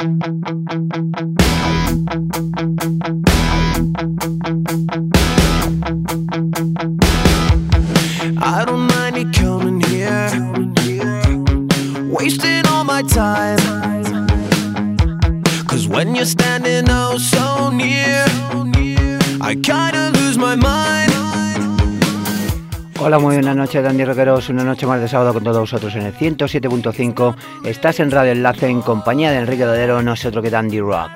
I don't mind you coming here, wasting all my time. Cause when you're standing oh so near, I kinda lose my mind. Hola, muy buenas noches, Dandy Rockeros. Una noche más de sábado con todos vosotros en el 107.5. Estás en Radio Enlace en compañía de Enrique Dodero, no es otro que Dandy Rock.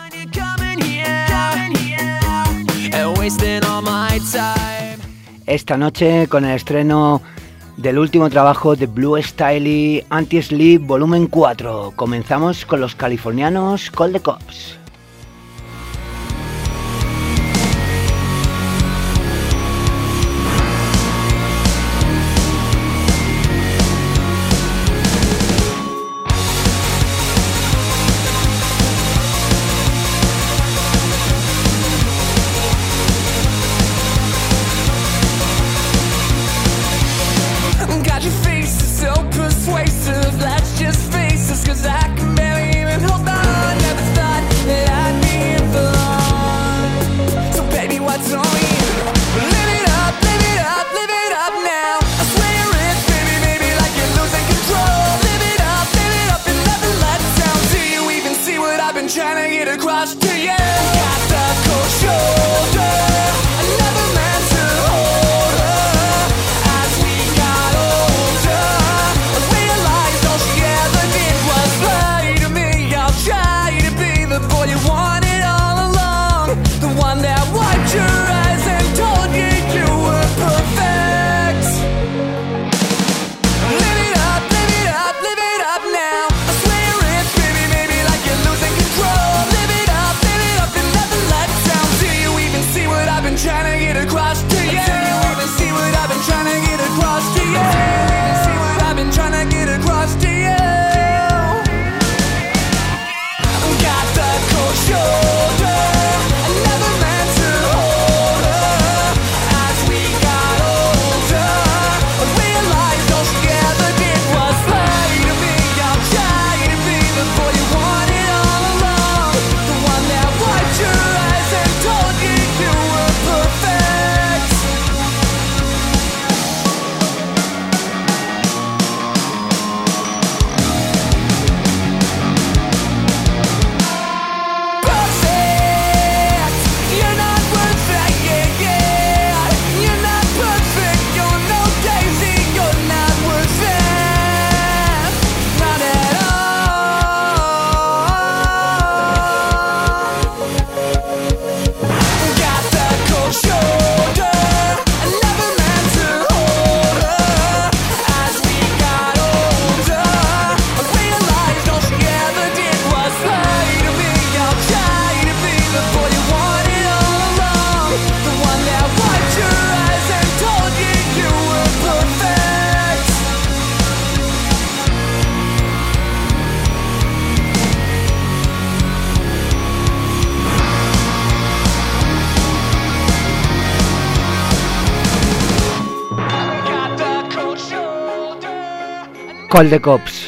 Esta noche con el estreno del último trabajo de Blue Styley, Anti-Sleep Volumen 4. Comenzamos con los californianos Call the Cops. Call the Cops.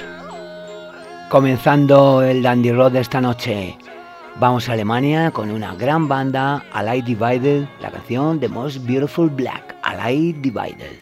Comenzando el Dandy Rock de esta noche. Vamos a Alemania con una gran banda, Allied Divided, la canción The Most Beautiful Black, Allied Divided.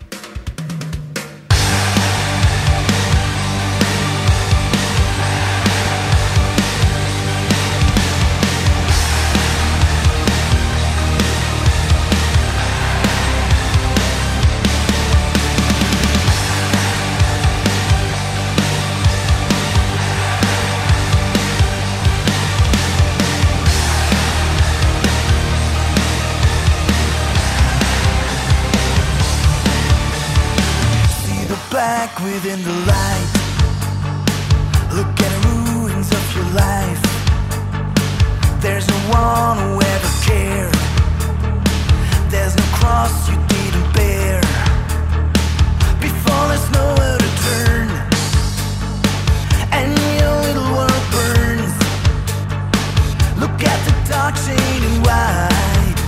Within the light, look at the ruins of your life. There's no one who ever cared. There's no cross you didn't bear. Before there's nowhere to turn, and your little world burns. Look at the dark shade in white.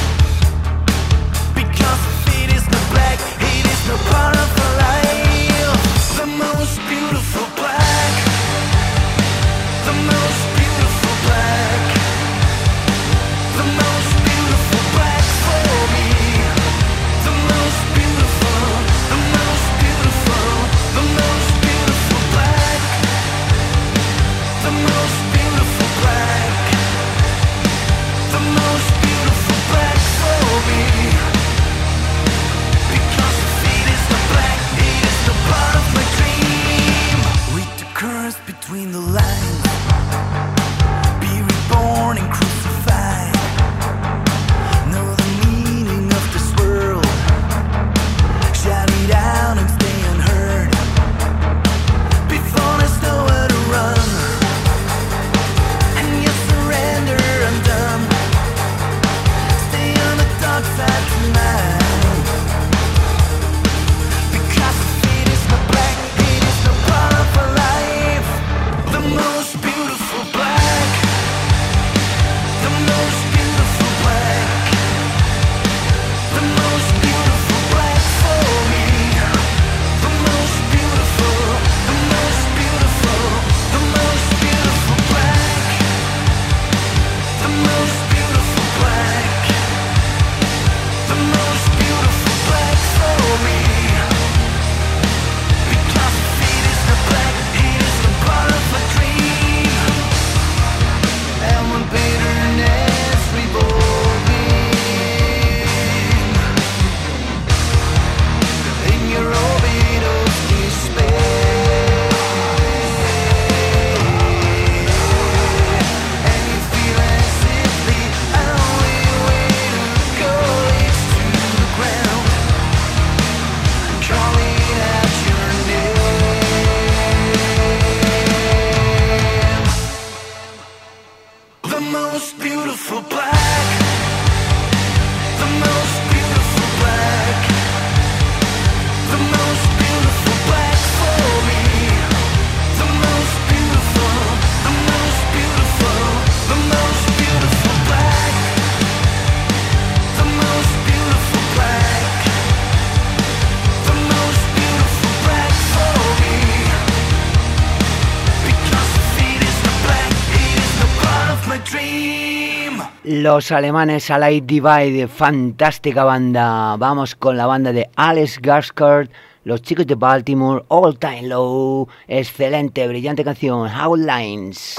Because if it is not black, it is no part of the light. The most beautiful black, the most Los alemanes Allied Divide, fantástica banda. Vamos con la banda de Alex Skarsgård, los chicos de Baltimore, All Time Low. Excelente, brillante canción, Outlines.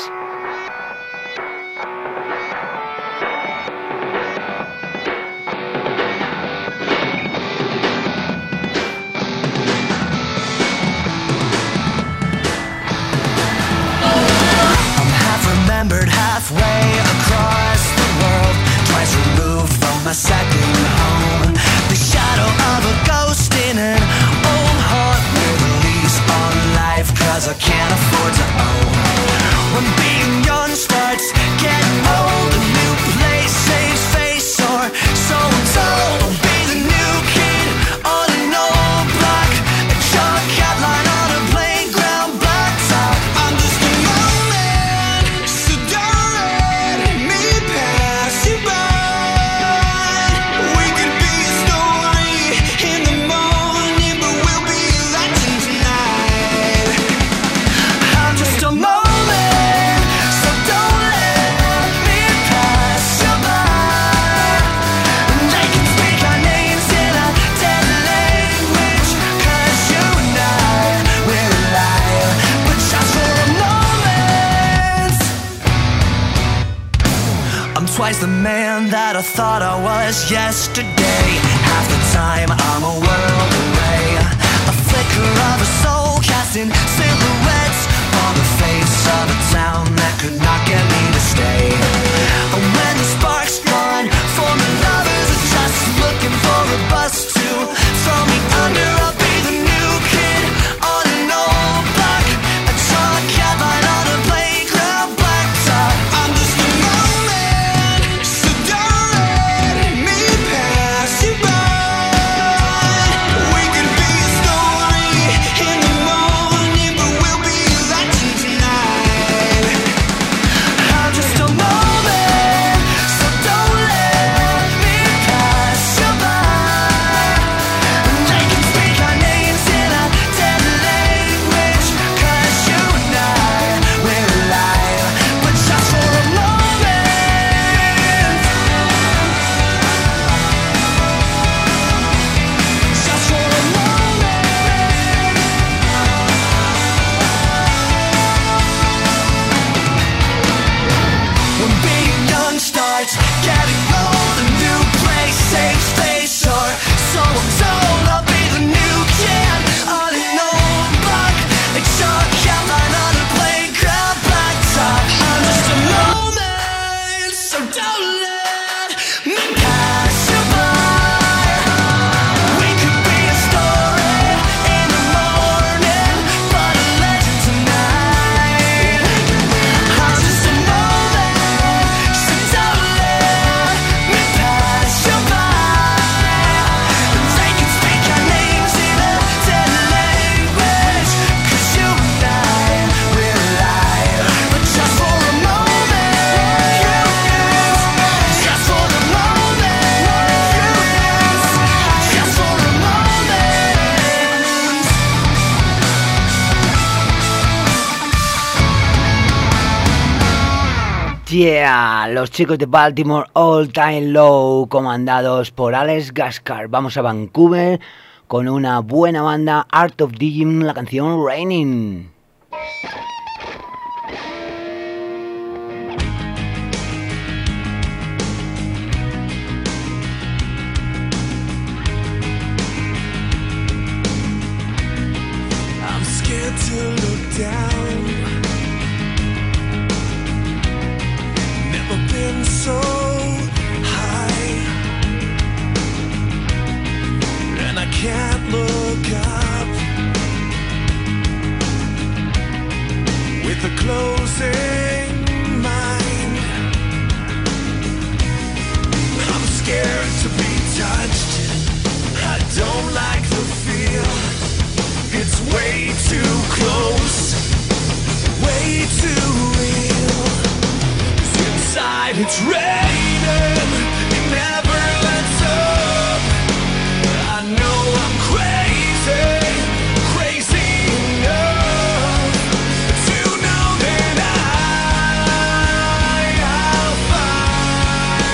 Halfway across the world, twice removed from my second home. The shadow of a ghost in an old heart with a lease on life, 'cause I can't afford to own. When being young starts getting old, a new place saves face, or so I'm told. Be the new kid on an old block, a chalk outline on a playground blacktop. I'm just a moment, so don't let me pass you by. We could be a story in the morning, but we'll be a legend tonight. I'm just a moment, so don't let me pass you by. They can speak our names in a dead language, 'cause you and I, we're alive, but just for a moment. I'm twice the man that I thought I was yesterday. Half the time I'm a world away, a flicker of a soul casting silhouettes on the face of a town that could not get me to stay. And when the spark's gone, former lovers are just looking for a bus to throw me under. I'll be the new kid on an old block, a chalk outline on a playground blacktop. I'm just a moment, so don't let me pass you by. We could be a story in the morning, but we'll be a legend tonight. I'm just a moment, so don't let me pass you by. They can speak our names in a dead language, 'cause you and I, we're alive, but just for a moment. Just for a moment. When being young starts getting old, a new place saves face, or so I'm told. I'll be the new kid on an old block, a chalk outline on a playground blacktop. I'm just a moment, so don't let me pass you by. We could be a story in the morning, but a legend tonight. I'm just a moment, so don't let me pass you by. They can speak our names in a dead language, 'cause you and I, we're alive, but just for a moment. Just for a moment. Just for a moment. Yeah, los chicos de Baltimore, All Time Low, comandados por Alex Skarsgård. Vamos a Vancouver con una buena banda, Art of Digging, la canción Raining. I'm scared to look down. Never been so high, and I can't look up. With a closing mind, I'm scared to be touched. I don't like the feel. It's way too close, way too real. 'Cause inside it's raining, it never lets up. I know I'm crazy, crazy enough to know that I'll find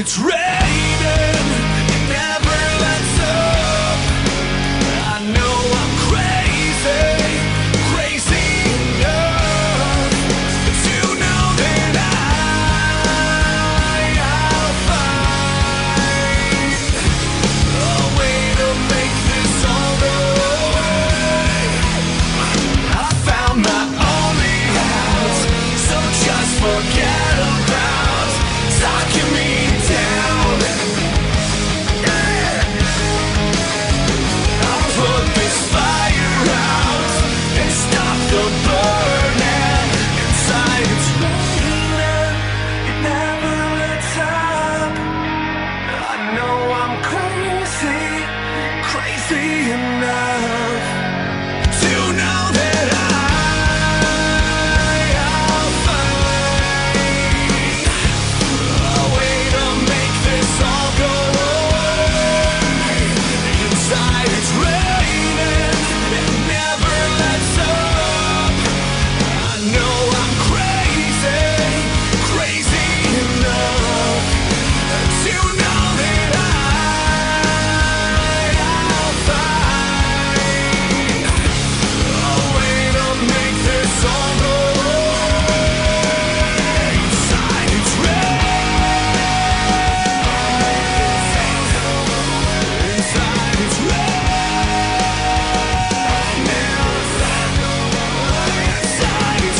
it's raining, it never lets up. I know I'm crazy, crazy enough to know that I'll find a way to make this all go away. I found my only house, so just forget about talking me down. I'll put this fire out and stop the burning inside. It's raining, it never lets up. I know I'm crazy, crazy enough to know that I'll find a way to make this all go away. Inside it's raining, it never lets up. I know I'm crazy, crazy enough to know that I'll find a way to make this all go away. Inside it's inside it's inside it's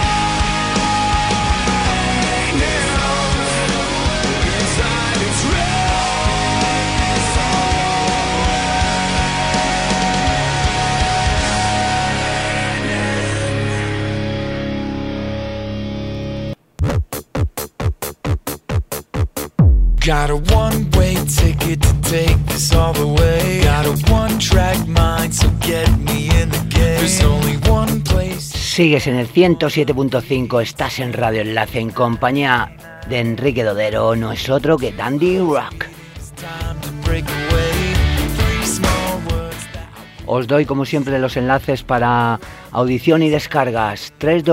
inside it's Got a one-way ticket to take this all the way. Got a one-track mind, so get me in the game. There's only one place. Sigues en el 107.5, estás en Radio Enlace en compañía de Enrique Dodero, no es otro que Dandy Rock. Time to break away. 3 small words that Os doy como siempre los enlaces para audición y descargas: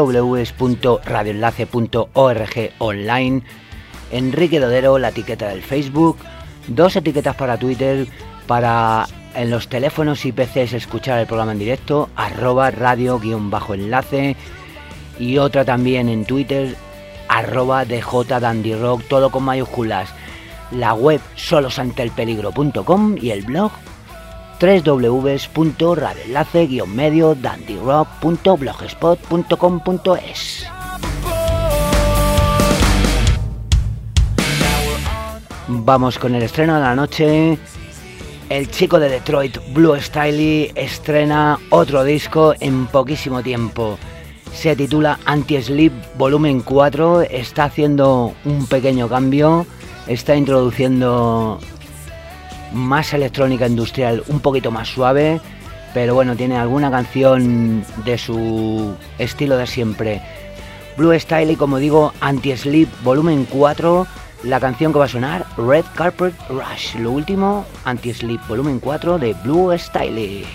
www.radioenlace.org online, Enrique Dodero, la etiqueta del Facebook, 2 etiquetas para Twitter, para en los teléfonos y PCs escuchar el programa en directo, @radio_enlace, y otra también en Twitter, @djdandyrock, todo con mayúsculas. La web solosantelpeligro.com y el blog www.radioenlace-dandyrock.blogspot.com.es. Vamos con el estreno de la noche. El chico de Detroit, Blue Staley, estrena otro disco en poquísimo tiempo. Se titula Anti-Sleep Volumen 4. Está haciendo un pequeño cambio. Está introduciendo más electrónica industrial, un poquito más suave. Pero bueno, tiene alguna canción de su estilo de siempre. Blue Staley, como digo, Anti-Sleep Volumen 4. La canción que va a sonar, Red Carpet Rush. Lo último, Anti-Sleep Volumen 4 de Blue Staley.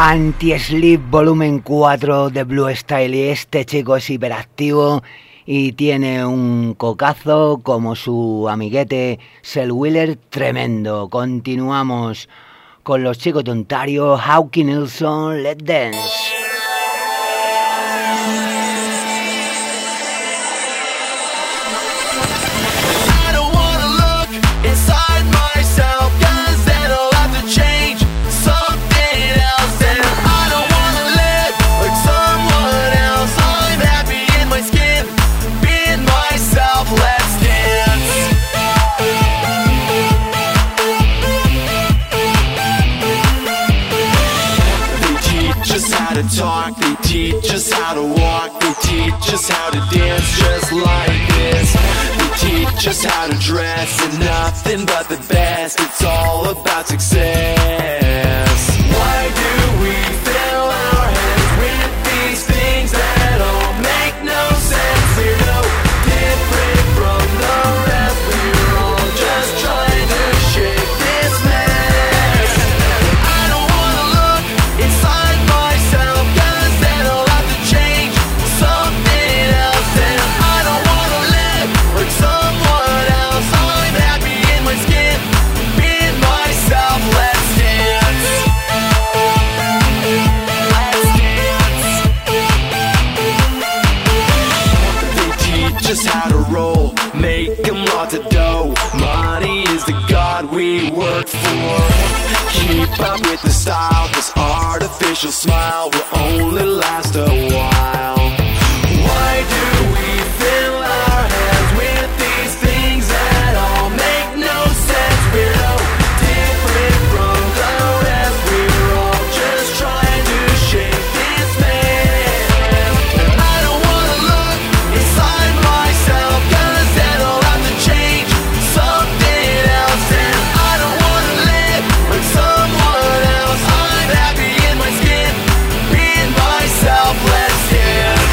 Anti-Sleep Volumen 4 de Blue Style, y este chico es hiperactivo y tiene un cocazo como su amiguete Sel Wheeler tremendo. Continuamos con los chicos de Ontario, Hawking Nelson, Let's Dance. Talk, they teach us how to walk, they teach us how to dance just like this. They teach us how to dress in nothing but the best. It's all about success. Why do we fill our heads with these things that all make no sense? We're no different from the rest. We're all just trying to shake this mess. I don't wanna look inside myself. Just how to roll, make them lots of dough. Money is the god we work for. Keep up with the style, this artificial smile will only last a while. Why do we fill our heads with these things that all make no sense? We're no different from the rest. We're all just trying to shake this man. I don't wanna look inside myself, cause that'll have to change something else. And I don't wanna live like someone else. I'm happy in my skin, being myself. Let's dance.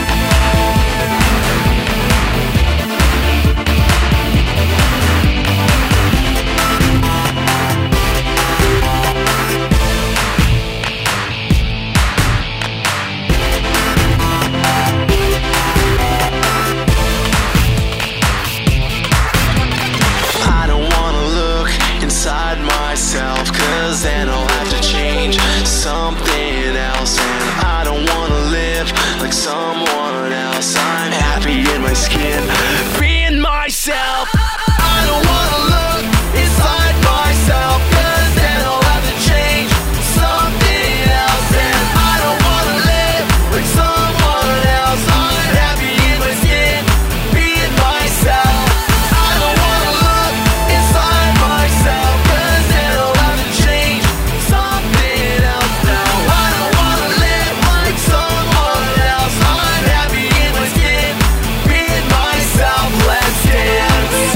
I don't wanna look inside myself, cause then I'll have to change something else. And I don't wanna live like someone else. I'm happy in my skin, being myself. I don't wanna look inside myself, cause then I'll have to change something else. And I don't wanna live like someone else. I'm happy in my skin, being myself. I don't wanna look inside myself, cause then I'll have to change something else. Now I don't wanna live like someone else. I'm happy in my skin, being myself. Let's dance.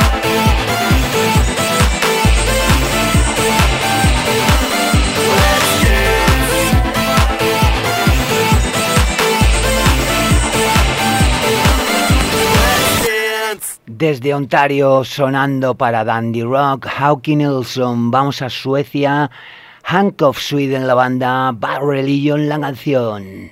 Let's dance. Desde Ontario, sonando para Dandy Rock, Hawking Nelson. Vamos a Suecia, Handcuff Sweden, la banda, Bad Religion, la canción.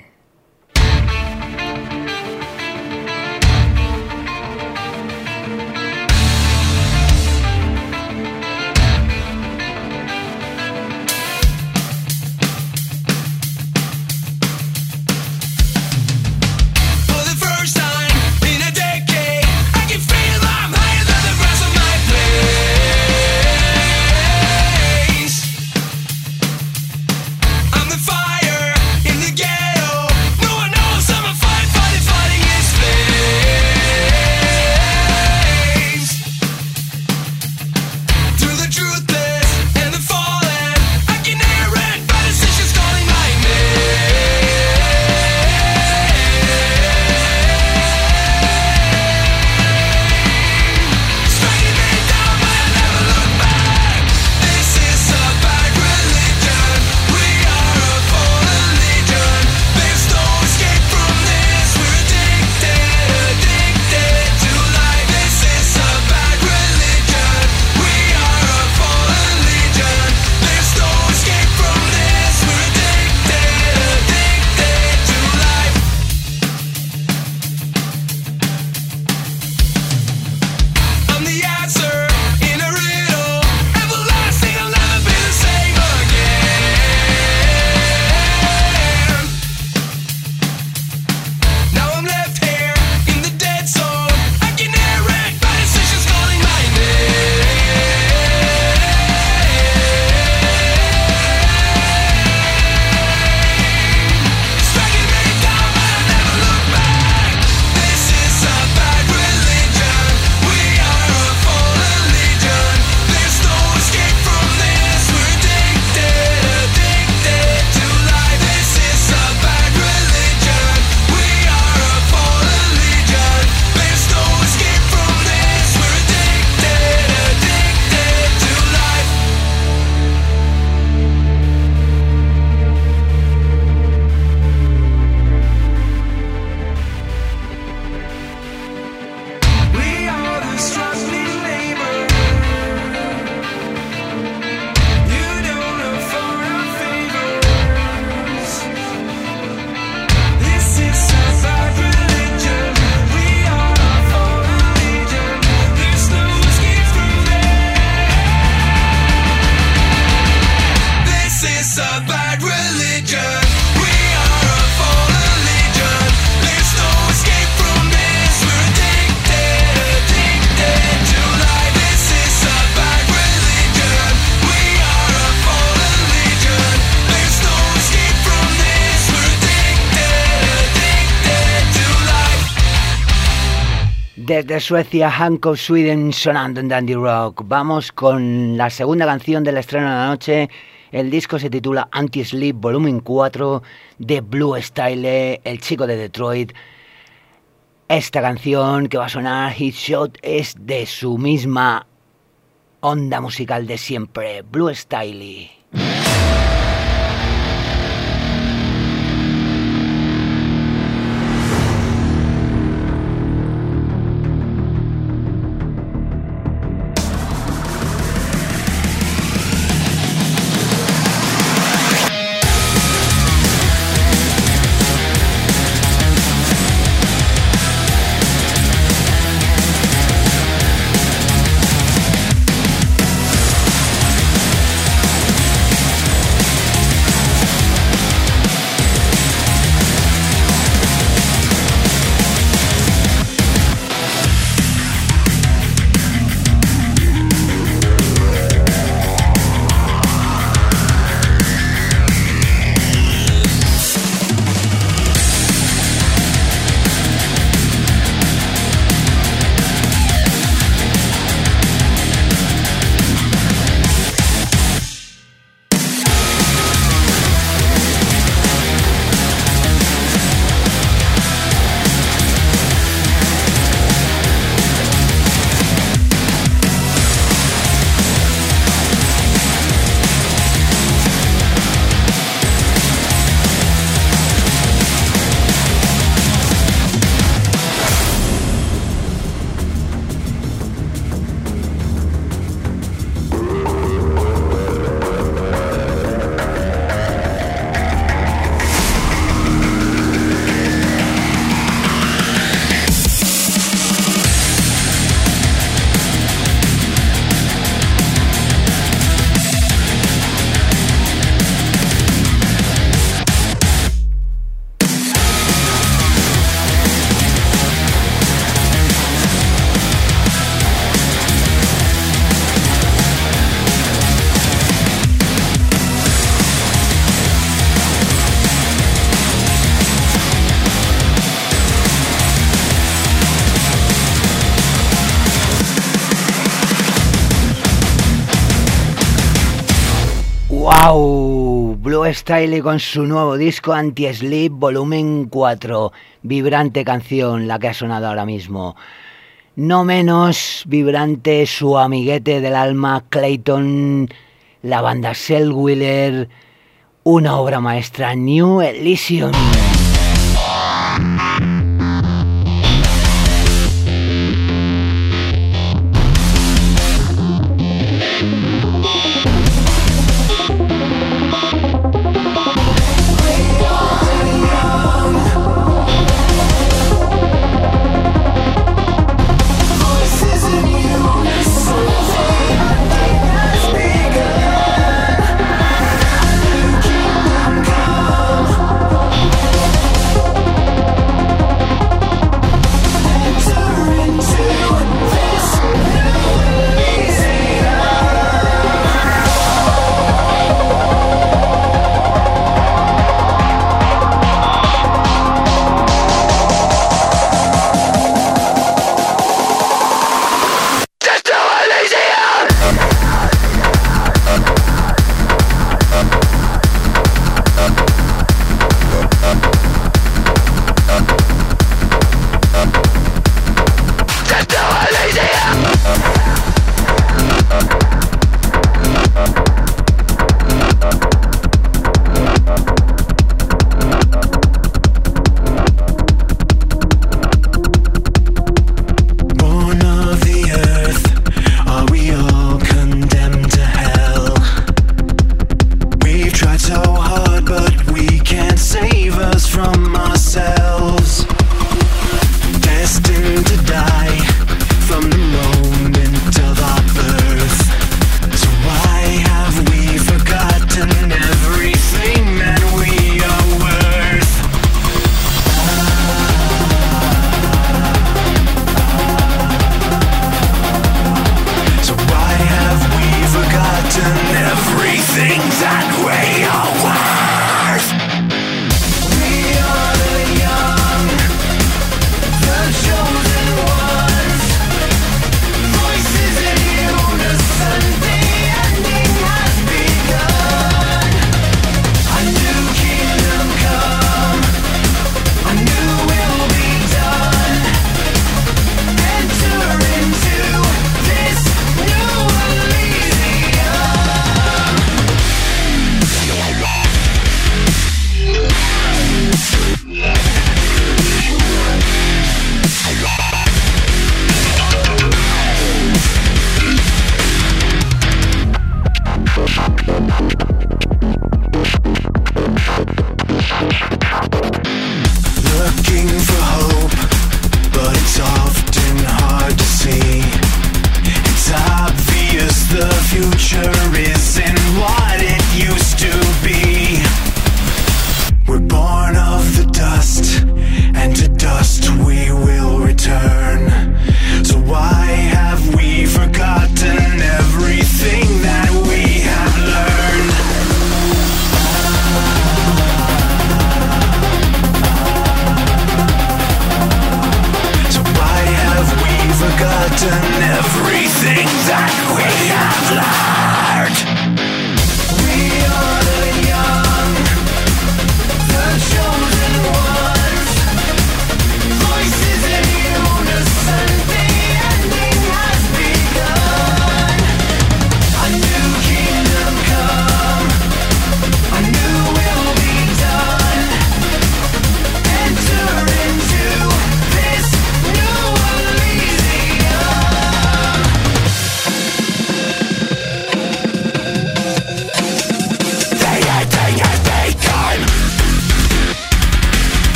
For the first time in a decade, I can feel I'm higher than the rest of my place. I'm the fire in the ghetto. Desde Suecia, Hank of Sweden sonando en Dandy Rock. Vamos con la segunda canción del estreno de la noche. El disco se titula Anti-Sleep Volumen 4 de Blue Style, el chico de Detroit. Esta canción que va a sonar, Hit Shot, es de su misma onda musical de siempre, Blue Style. ¡Wow! Blue Style con su nuevo disco Anti-Sleep Volumen 4. Vibrante canción la que ha sonado ahora mismo. No menos vibrante su amiguete del alma Clayton, la banda Cell Wheeler, una obra maestra, New Elysium.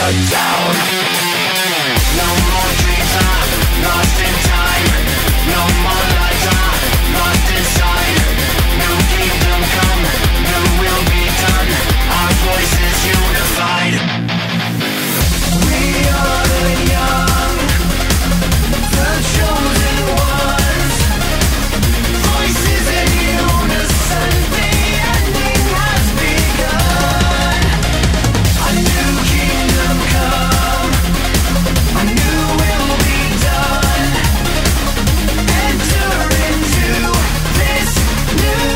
down. No more dreams are lost in time. No more lies are lost inside. New kingdom come, new will be done. Our voices unified. We are the young, the chosen ones. Voices in unison, the ending has begun. A new kingdom come, a new will be done. Enter into this new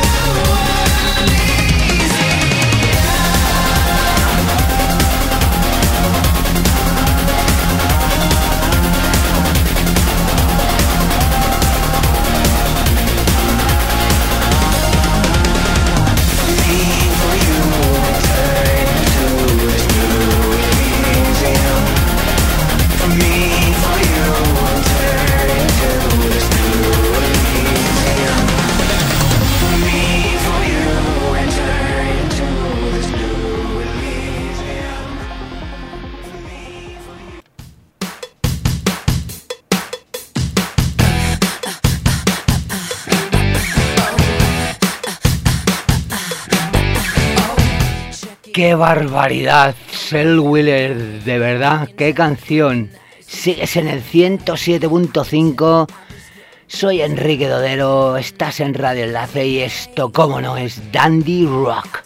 ¡Qué barbaridad! Cell Wheeler, de verdad, qué canción. Sigues en el 107.5. Soy Enrique Dodero, estás en Radio Enlace y esto, cómo no, es Dandy Rock.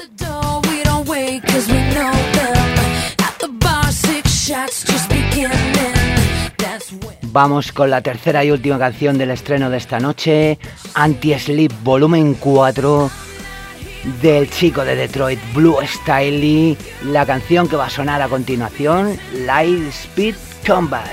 Vamos con la tercera y última canción del estreno de esta noche, Anti-Sleep Volumen 4, del chico de Detroit, Blue Styley. La canción que va a sonar a continuación, Light Speed Combat.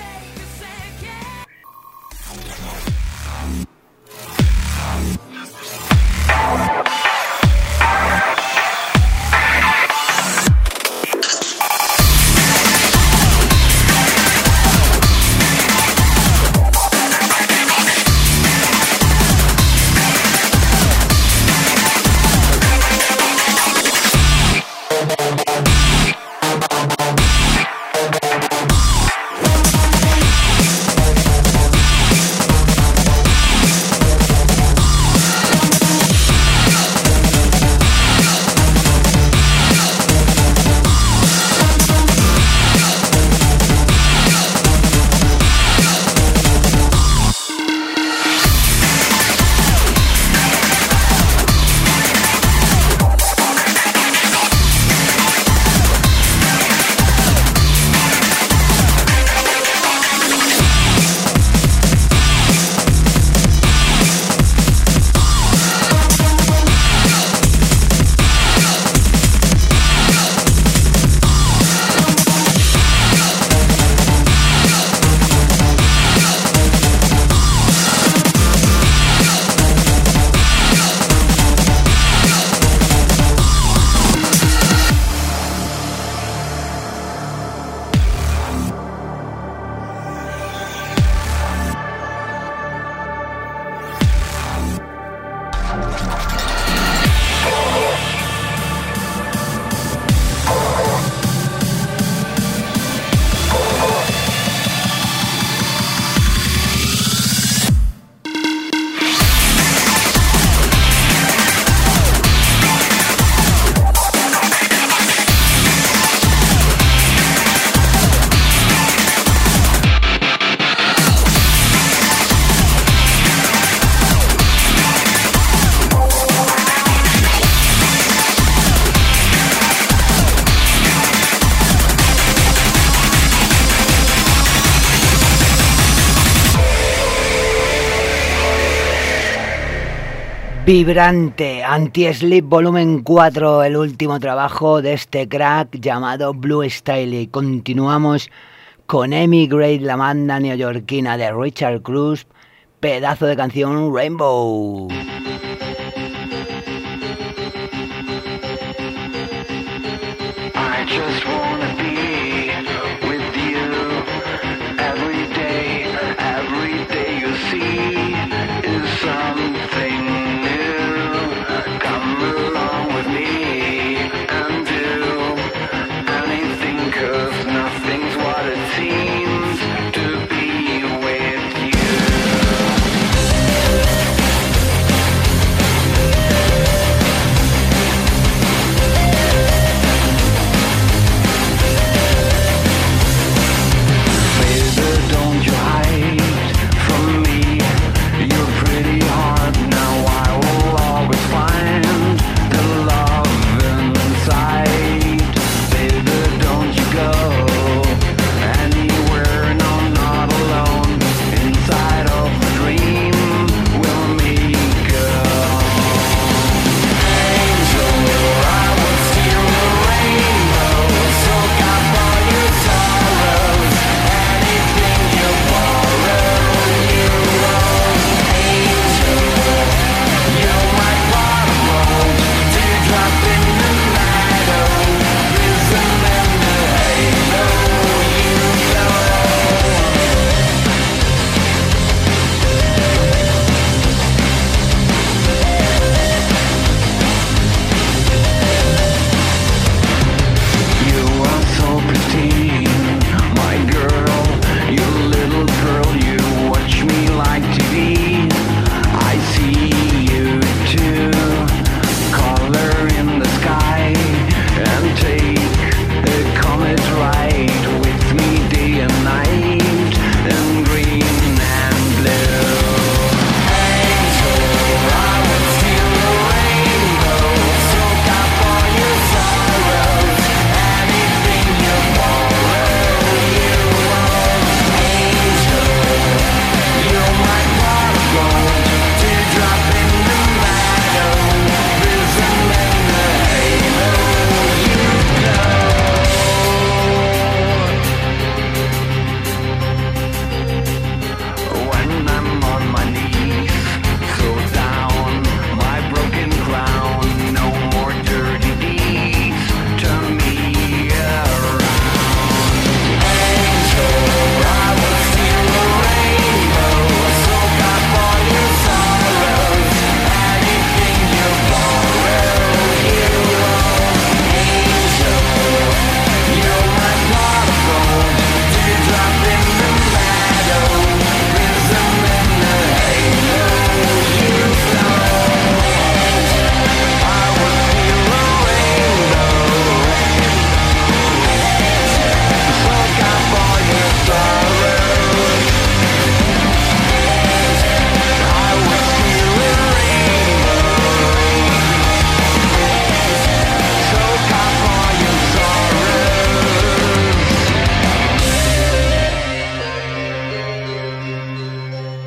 Vibrante, Anti-Sleep Volumen 4, el último trabajo de este crack llamado Blue Styley. Continuamos con Emigrate, la banda neoyorquina de Richard Cruz, pedazo de canción Rainbow. I just wanna be with you every day you see is something new. Come along with me and do anything 'cause nothing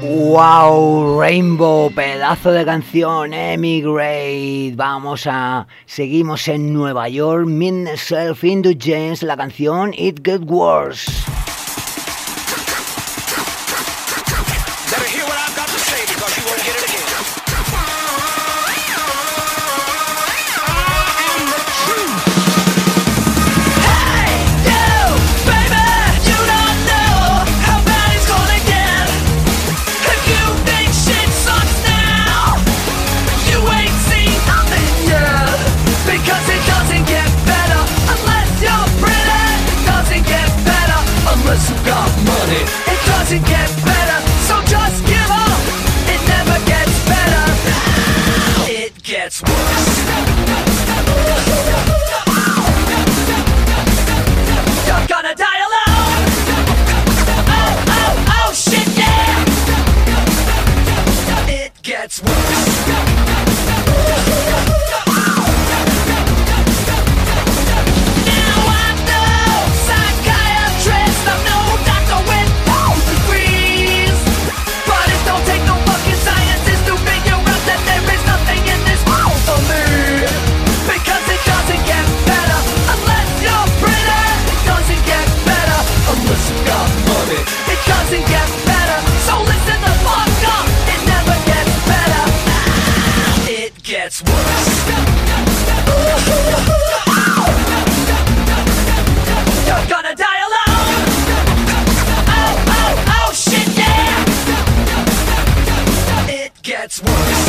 Wow, Rainbow, pedazo de canción, Emigrate. Seguimos en Nueva York, Midnight Self-Indulgence, la canción It Get Worse. Better hear what I've got to say because you won't get it again. Unless you got money, it doesn't get better. So just give up. It never gets better. It gets worse. You're gonna die alone. Oh, oh, oh, shit, yeah. It gets worse. It doesn't get better, so listen the fuck up. It never gets better. It gets worse. You're gonna die alone. Oh, oh, oh, shit, yeah. It gets worse.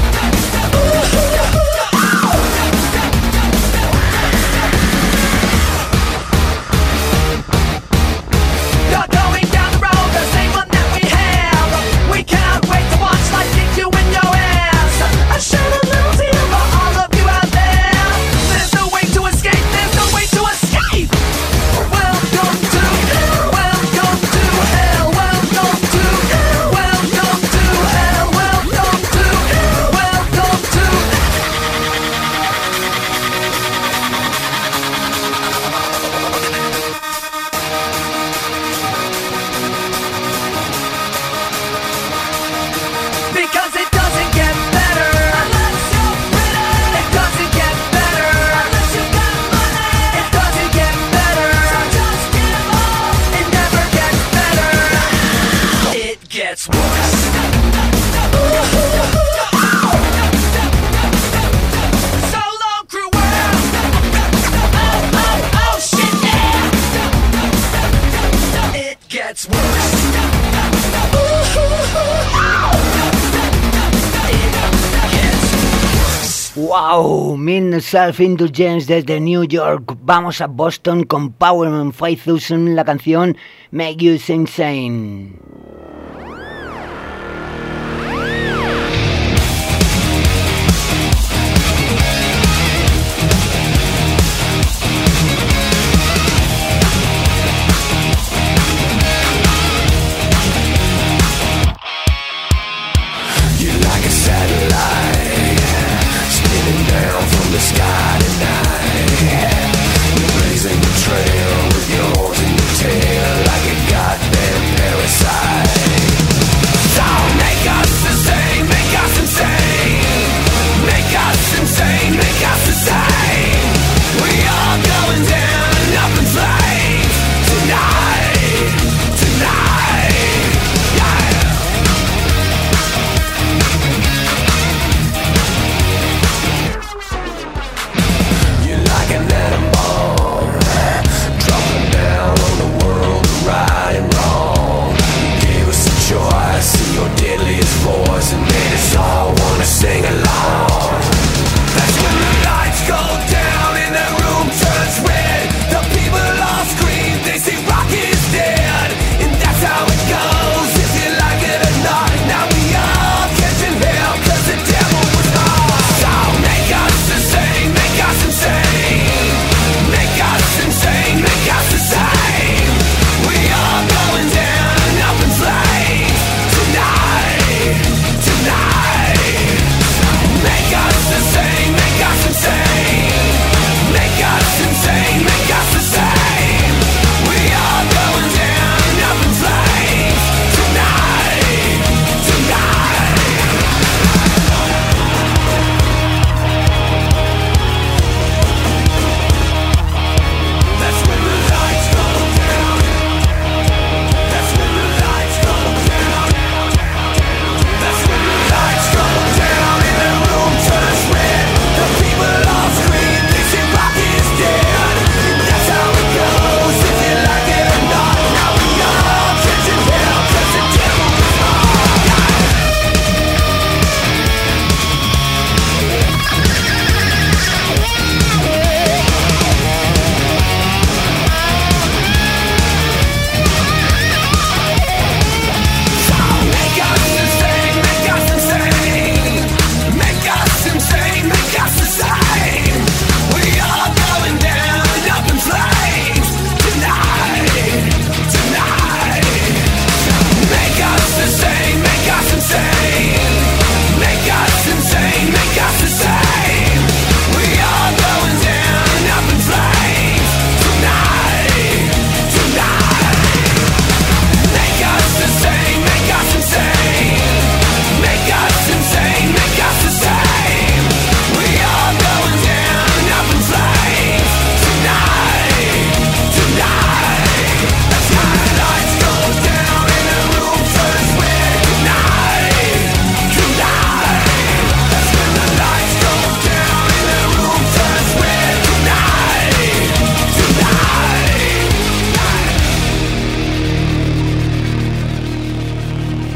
Wow, Midnight Self-Indulgence desde New York. Vamos a Boston con Powerman 5000, la canción Make You Insane. Sky tonight, blazing the trail with yours in your tail like a goddamn parasite.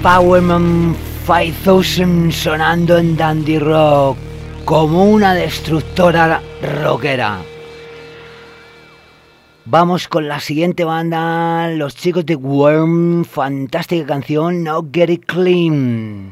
Powerman 5000 sonando en Dandy Rock como una destructora rockera. Vamos con la siguiente banda, los chicos de Worm, fantástica canción Now Get It Clean.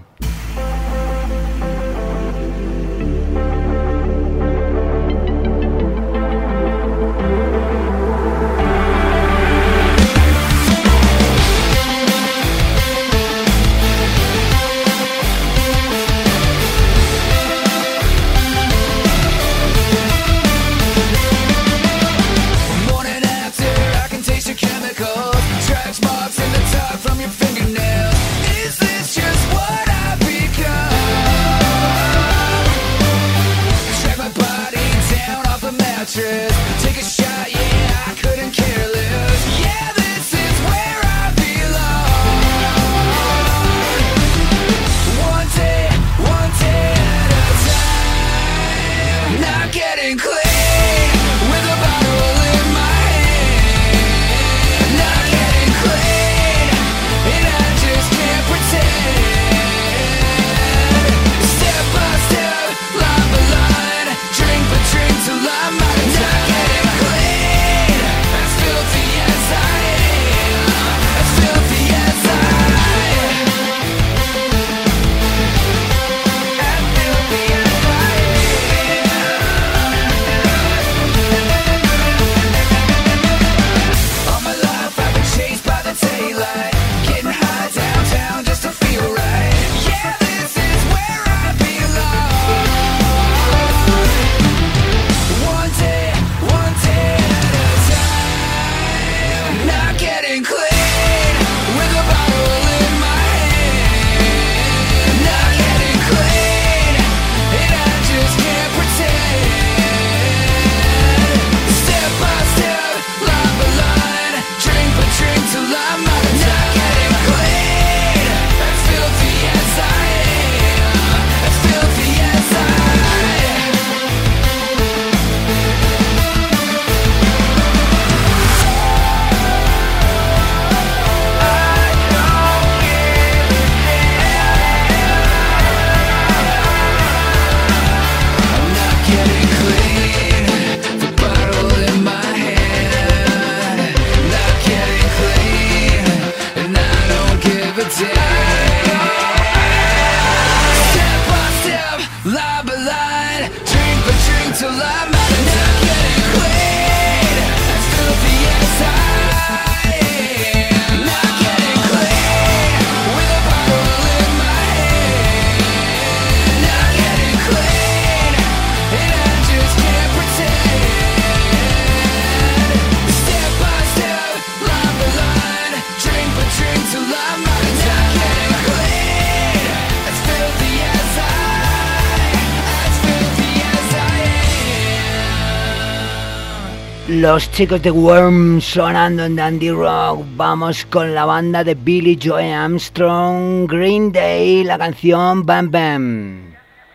Take a shot, yeah, I couldn't care less. Yeah, this is where I belong. One day at a time. Not getting clean with a bottle in my hand. Not getting clean, and I just can't pretend. Step by step, line by line, drink by drink till I'm out of time. Los chicos de Worm sonando en Dandy Rock. Vamos con la banda de Billy Joe Armstrong, Green Day, la canción Bam Bam.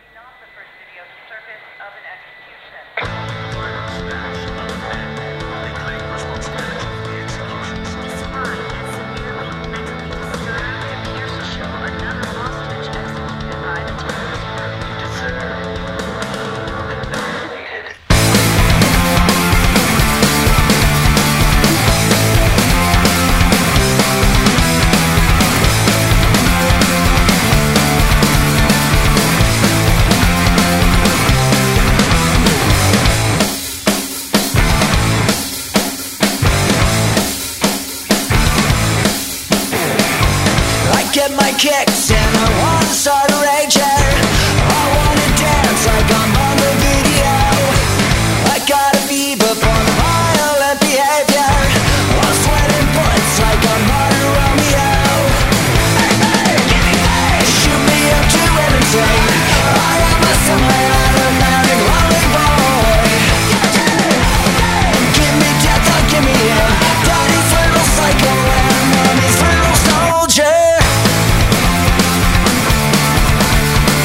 Kicks and I wanna start a rager. I wanna dance like I'm on the video. I got a fever for violent behavior. I'm sweating bullets like I'm on a Romeo. Hey, hey, give me hey, shoot me up to anything. I am a semi-automatic lonely boy. Give me death or give me him. Daddy's little psycho and mommy's little soldier.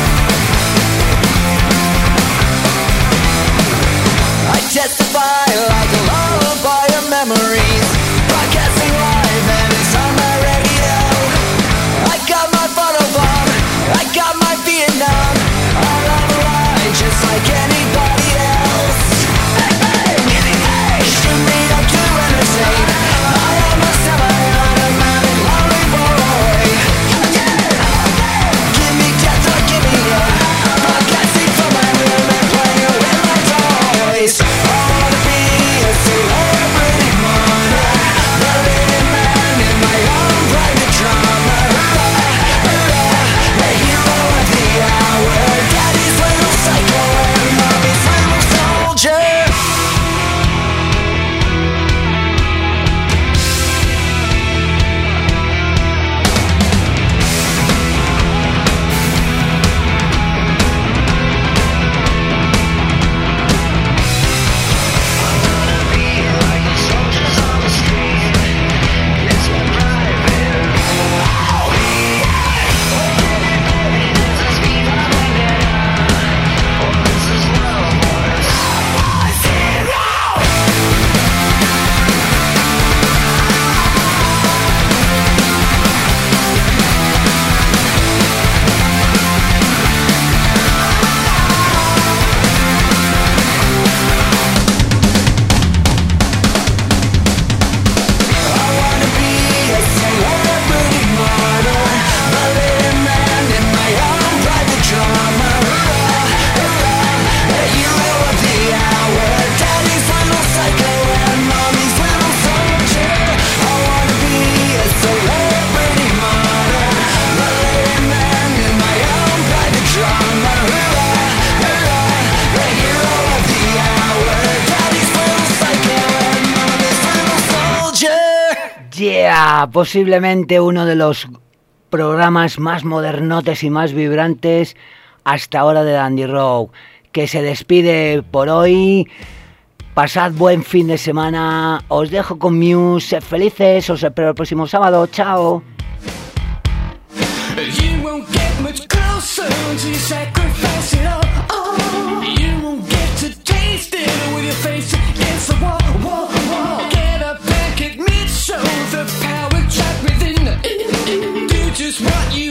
a posiblemente uno de los programas más modernotes y más vibrantes hasta ahora de Dandy Rock, que se despide por hoy. Pasad buen fin de semana, os dejo con Muse, sed felices, os espero el próximo sábado, chao. You won't get much closer until you sacrifice it all. Oh, you won't get to taste it with your face against the wall, wall, wall. Get up and admit, show the power trapped within. Do just what you